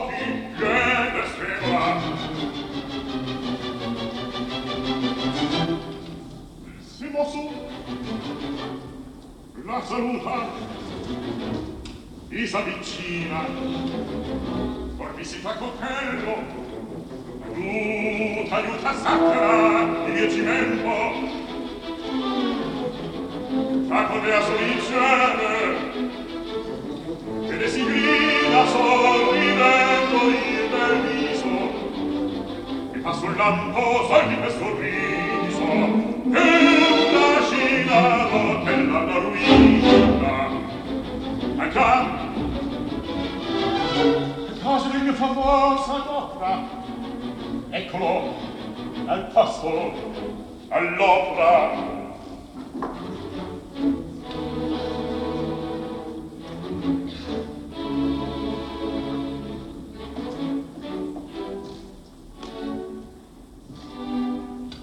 La saluta, s'avvicina, or visita coltello, aiuta sacra, il mio cimento, fa codea soliciere, che ne si grida sorridendo il bel viso, e fa sul lampo di questo riso, che trascina l'hotel alla ruina. Ma già, che cosa del mio famosa d'opera? Eccolo, al passo, all'opera,